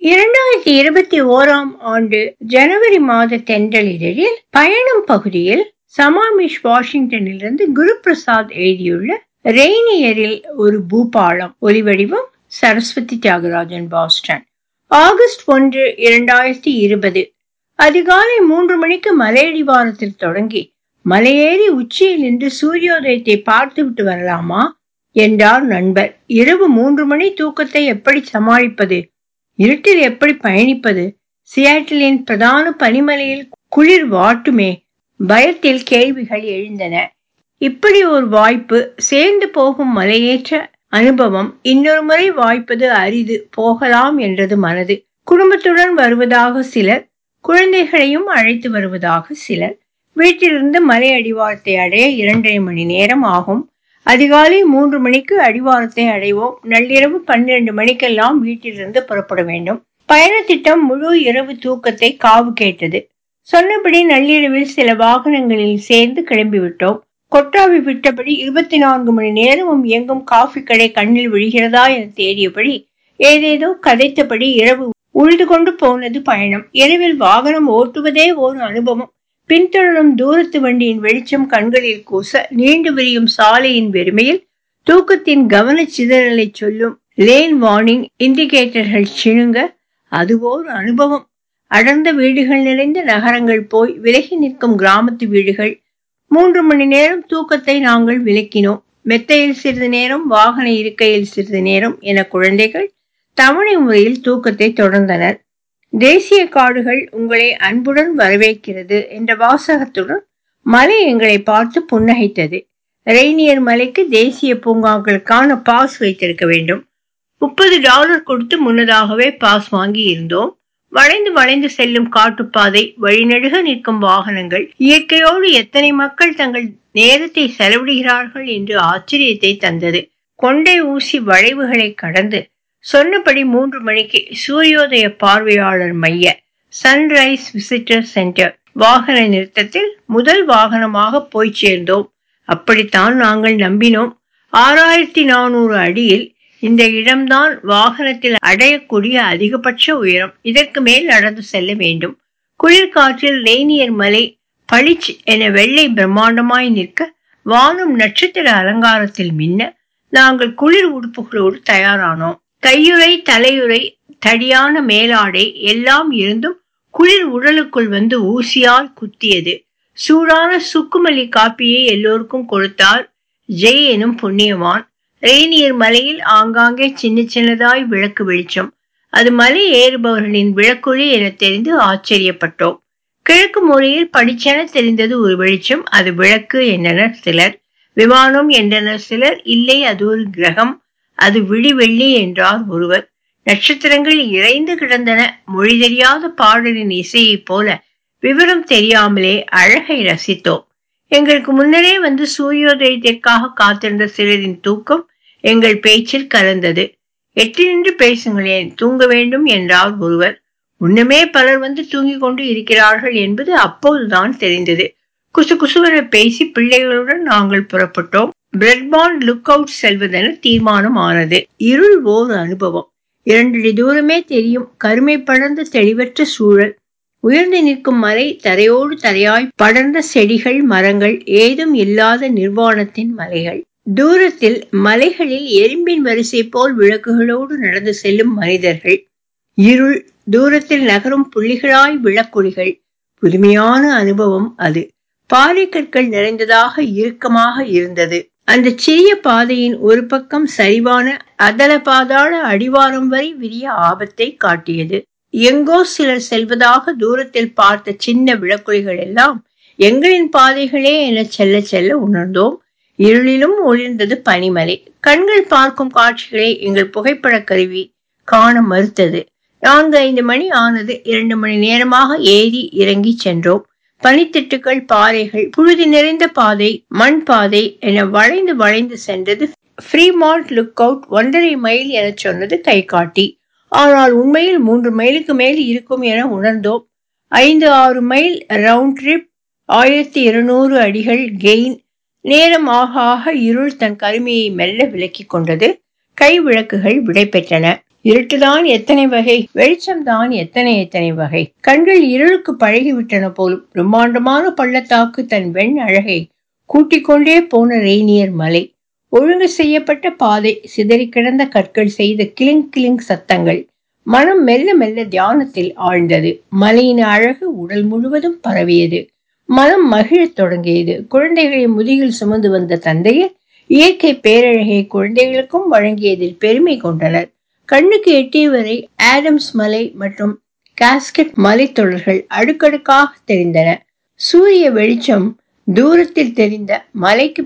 2021ஆம் ஆண்டு ஜனவரி மாத தென்றலிதழில் பயணம் பகுதியில் சமாமிஷ் வாஷிங்டனிலிருந்து குருபிரசாத் எழுதியுள்ள ரெய்னியரில் ஒரு பூபாலம். ஒலிவடிவம் சரஸ்வதி தியாகராஜன், பாஸ்டன். ஆகஸ்ட் 1, 2020. அதிகாலை 3 மணிக்கு மலையடிவாரத்தில் தொடங்கி மலையேறி உச்சியில் நின்று சூரியோதயத்தை பார்த்துவிட்டு வரலாமா என்றார் நண்பர். இரவு 3 மணி தூக்கத்தை எப்படி சமாளிப்பது? இருட்டில் எப்படி பயணிப்பது? சியாட்டிலின் பிரதான பனிமலையில் குளிர் வாட்டுமே. பயத்தில் கேள்விகள் எழுந்தன. இப்படி ஒரு வாய்ப்பு, சேர்ந்து போகும் மலையேற்ற அனுபவம் இன்னொரு முறை வாய்ப்பது அரிது. போகலாம் என்றது மனது. குடும்பத்துடன் வருவதாக சிலர், குழந்தைகளையும் அழைத்து வருவதாக சிலர். வீட்டிலிருந்து மலை அடிவாரத்தை அடைய 2.5 மணி நேரம் ஆகும். அதிகாலை 3 மணிக்கு அடிவாரத்தை அடைவோம். நள்ளிரவு 12 மணிக்கெல்லாம் வீட்டிலிருந்து புறப்பட வேண்டும். பயண திட்டம் முழு இரவு தூக்கத்தை காவு கேட்டது. சொன்னபடி நள்ளிரவில் சில வாகனங்களில் சேர்ந்து கிளம்பிவிட்டோம். கொட்டாவி விட்டபடி 24 மணி நேரமும் இயங்கும் காஃபி கடை கண்ணில் விழுகிறதா என தேடியபடி ஏதேதோ கதைத்தபடி இரவு உழுது கொண்டு போனது பயணம். இரவில் வாகனம் ஓட்டுவதே ஒரு அனுபவம். பின்தொடரும் தூரத்து வண்டியின் வெளிச்சம் கண்களில் கூச, நீண்டு விரியும் சாலையின் வெறுமையில் தூக்கத்தின் கவன சிதறலை சொல்லும் லேன் வார்னிங் இண்டிகேட்டர்கள் சிணுங்க, அதுவோர் அனுபவம். அடர்ந்த வீடுகள் நிறைந்த நகரங்கள் போய் விலகி நிற்கும் கிராமத்து வீடுகள். 3 மணி நேரம் தூக்கத்தை நாங்கள் விலக்கினோம். மெத்தையில் சிறிது நேரம், வாகன இருக்கையில் சிறிது நேரம் என குழந்தைகள் தவணை முறையில் தூக்கத்தை தொடர்ந்தனர். தேசிய காடுகள் உங்களை அன்புடன் வரவேற்கிறது என்ற வாசகத்துடன் மலை எங்களை பார்த்து புன்னகைத்தது. ரெய்னியர் மலைக்கு தேசிய பூங்காக்களுக்கான பாஸ் வைத்திருக்க வேண்டும். $30 கொடுத்து முன்னதாகவே பாஸ் வாங்கி இருந்தோம். வளைந்து வளைந்து செல்லும் காட்டுப்பாதை, வழிநெடுக நிற்கும் வாகனங்கள், இயற்கையோடு எத்தனை மக்கள் தங்கள் நேரத்தை செலவிடுகிறார்கள் என்று ஆச்சரியத்தை தந்தது. கொண்டை ஊசி வளைவுகளை கடந்து சொன்னபடி 3 மணிக்கு சூரியோதய பார்வையாளர் மைய சன்ரைஸ் விசிட்டர் சென்டர் வாகன நிறுத்தத்தில் முதல் வாகனமாக போய் சேர்ந்தோம். அப்படித்தான் நாங்கள் நம்பினோம். 6400 அடியில் இந்த இடம்தான் வாகனத்தில் அடையக்கூடிய அதிகபட்ச உயரம். இதற்கு மேல் நடந்து செல்ல வேண்டும். குளிர்காற்றில் ரெய்னியர் மலை பளிச் என வெள்ளை பிரம்மாண்டமாய் நிற்க, வானம் நட்சத்திர அலங்காரத்தில் மின்ன, நாங்கள் குளிர் உடுப்புகளோடு தயாரானோம். கையுறை, தலையுறை, தடியான மேலாடை எல்லாம் இருந்தும் குளிர் உடலுக்குள் வந்து ஊசியால் குத்தியது. சூடான சுக்குமல்லி காப்பியை எல்லோருக்கும் கொடுத்தார் ஜெய் எனும் புண்ணியவான். ரெய்னியர் மலையில் ஆங்காங்கே சின்ன சின்னதாய் விளக்கு வெளிச்சம். அது மலை ஏறுபவர்களின் விளக்குழி என தெரிந்து ஆச்சரியப்பட்டோம். கிழக்கு மூலையில் படிச்சென தெரிந்தது ஒரு வெளிச்சம். அது விளக்கு என்றனர் சிலர். விமானம் என்றனர் சிலர். இல்லை, அது ஒரு கிரகம், அது விடிவெள்ளி என்றார் ஒருவர். நட்சத்திரங்கள் இறைந்து கிடந்தன. மொழி தெரியாத பாடலின் இசையை போல விவரம் தெரியாமலே அழகை ரசித்தோம். எங்களுக்கு முன்னரே வந்து சூரியோதயத்திற்காக காத்திருந்த சிலரின் தூக்கம் எங்கள் பேச்சில் கலந்தது. எட்டி நின்று பேசுங்களேன், தூங்க வேண்டும் என்றார் ஒருவர். முன்னமே பலர் வந்து தூங்கிக் கொண்டு இருக்கிறார்கள் என்பது அப்போதுதான் தெரிந்தது. குசுகுசுவென பேசி பிள்ளைகளுடன் நாங்கள் புறப்பட்டோம். பிரெட்பாண்ட் லுக் அவுட் செல்வதென தீர்மானம் ஆனது. இருள் ஓர் அனுபவம். 2 அடி தூரமே தெரியும். கருமை படர்ந்த தெளிவற்ற சூழல். உயர்ந்து நிற்கும் மலை, தரையோடு தரையாய் படர்ந்த செடிகள், மரங்கள், ஏதும் இல்லாத நிர்வாணத்தின் மலைகள். தூரத்தில் மலைகளில் எறும்பின் வரிசை போல் விளக்குகளோடு நடந்து செல்லும் மனிதர்கள். இருள். தூரத்தில் நகரும் புள்ளிகளாய் விளக்குழிகள். புதுமையான அனுபவம் அது. பாறை கற்கள் நிறைந்ததாக இறுக்கமாக இருந்தது. அந்த சிறிய பாதையின் ஒரு பக்கம் சரிவான அதல பாதாள அடிவாரம் வரை விரிய ஆபத்தை காட்டியது. எங்கோ சிலர் செல்வதாக தூரத்தில் பார்த்த சின்ன விளக்குழிகள் எல்லாம் எங்களின் பாதைகளே என செல்ல செல்ல உணர்ந்தோம். இருளிலும் ஒளிர்ந்தது பனிமலை. கண்கள் பார்க்கும் காட்சிகளை எங்கள் புகைப்பட கருவி காண மறுத்தது. 4-5 மணி ஆனது. 2 மணி நேரமாக ஏறி இறங்கி சென்றோம். பனித்திட்டுகள், பாறைகள், புழுதி நிறைந்த பாதை, மண் பாதை என வளைந்து வளைந்து சென்றது. ஃப்ரீமான்ட் லுக் அவுட் 1.5 மைல் என சொன்னது கை காட்டி. ஆனால் உண்மையில் 3 மைலுக்கு மேல் இருக்கும் என உணர்ந்தோம். 5-6 மைல் ரவுண்ட் ட்ரிப், 1200 அடிகள் கெயின். நேரம் ஆக ஆக இருள் தன் கருமையை மெல்ல விலக்கி கொண்டது. கை விளக்குகள் விடை பெற்றன. இருட்டுதான் எத்தனை வகை, வெளிச்சம்தான் எத்தனை எத்தனை வகை. கண்கள் இருளுக்கு பழகிவிட்டன போலும். பிரம்மாண்டமான பள்ளத்தாக்கு தன் வெண் அழகை கூட்டிக் கொண்டே போன ரெய்னியர் மலை. ஒழுங்கு செய்யப்பட்ட பாதை, சிதறி கிடந்த கற்கள் செய்த கிளிங் கிளிங் சத்தங்கள். மனம் மெல்ல மெல்ல தியானத்தில் ஆழ்ந்தது. மலையின் அழகு உடல் முழுவதும் பரவியது. மனம் மகிழத் தொடங்கியது. குழந்தைகளை முதுகில் சுமந்து வந்த தந்தையர் இயற்கை பேரழகை குழந்தைகளுக்கும் வழங்கியதில் பெருமை கொண்டனர். கண்ணுக்கு எட்டிய வரை ஆடம்ஸ் மலை மற்றும் காஸ்கெட் மலைத்தொடர்கள் அடுக்கடுக்காக தெரிந்தன. சூரிய வெளிச்சம் தூரத்தில் தெரிந்த மலைக்கு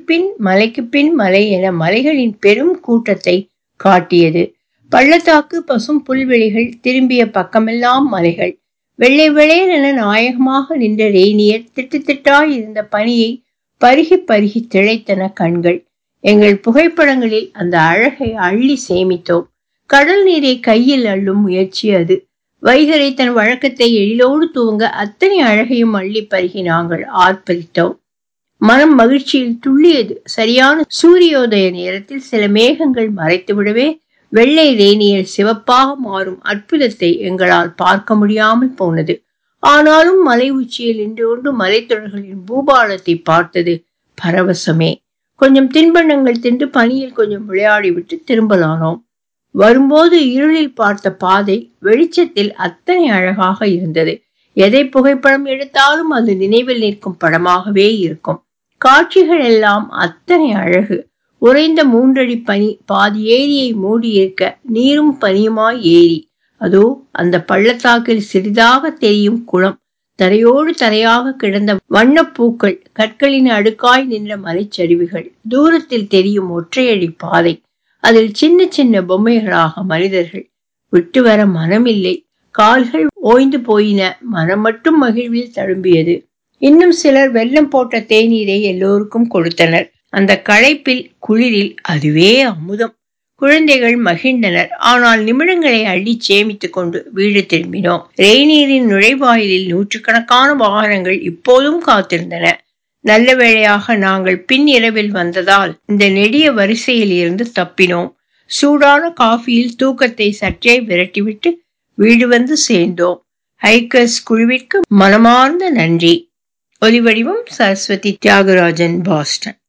பின் மலை என மலைகளின் பெரும் கூட்டத்தை காட்டியது. பள்ளத்தாக்கு, பசும் புல்வெளிகள், திரும்பிய பக்கமெல்லாம் மலைகள். வெள்ளை வெளையென நாயகமாக நின்ற ரெய்னியர் திட்டு திட்டாய் இருந்த பனியை பருகி பருகி திளைத்தன கண்கள். எங்கள் புகைப்படங்களில் அந்த அழகை அள்ளி சேமித்தோம். கடல் நீரை கையில் அள்ளும் முயற்சி அது. வைகரை தன் வழக்கத்தை எழிலோடு துவங்க அத்தனை அழகையும் அள்ளி பருகி நாங்கள் ஆர்ப்பரித்தோம். மனம் மகிழ்ச்சியில் துள்ளியது. சரியான சூரியோதய நேரத்தில் சில மேகங்கள் மறைத்து விடவே வெள்ளை ரெய்னியர் சிவப்பாக மாறும் அற்புதத்தை எங்களால் பார்க்க முடியாமல் போனது. ஆனாலும் மலை உச்சியில் நின்று கொண்டு மலைத்தொடர்களின் பூபாலத்தை பார்த்தது பரவசமே. கொஞ்சம் தின்பண்டங்கள் தின்று பனியில் கொஞ்சம் விளையாடிவிட்டு திரும்பலானோம். வரும்போது இருளில் பார்த்த பாதை வெளிச்சத்தில் அத்தனை அழகாக இருந்தது. எதை புகைப்படம் எடுத்தாலும் அது நினைவில் நிற்கும் படமாகவே இருக்கும். காட்சிகள் எல்லாம் அத்தனை அழகு. உறைந்த 3 அடி பனி பாதி ஏரியை மூடி இருக்க, நீரும் பனியுமாய் ஏரி. அதோ அந்த பள்ளத்தாக்கில் சிறிதாக தெரியும் குளம். தரையோடு தரையாக கிடந்த வண்ணப்பூக்கள், கற்களின் அடுக்காய் நின்ற மலைச்சரிவுகள், தூரத்தில் தெரியும் ஒற்றையடி பாதை, அதில் சின்ன சின்ன பொம்மைகளாக மனிதர்கள். விட்டு வர மனமில்லை. கால்கள் ஓய்ந்து போயின. மனம் மட்டும் மகிழ்வில் தழும்பியது. இன்னும் சிலர் வெல்லம் போட்ட தேநீரை எல்லோருக்கும் கொடுத்தனர். அந்த களைப்பில் குளிரில் அதுவே அமுதம். குழந்தைகள் மகிழ்ந்தனர். ஆனால் நிமிடங்களை அள்ளி சேமித்துக் கொண்டு வீடு திரும்பினோம். ரெய்னியரின் நுழைவாயிலில் நூற்றுக்கணக்கான வாகனங்கள் இப்போதும் காத்திருந்தன. நல்ல வேளையாக நாங்கள் பின் இரவில் வந்ததால் இந்த நெடிய வரிசையில் இருந்து தப்பினோம். சூடான காஃபியில் தூக்கத்தை சற்றே விரட்டிவிட்டு வீடு வந்து சேர்ந்தோம். ஹைக்கர்ஸ் குழுவிற்கு மனமார்ந்த நன்றி. ஒலிவடிவம் சரஸ்வதி தியாகராஜன், பாஸ்டன்.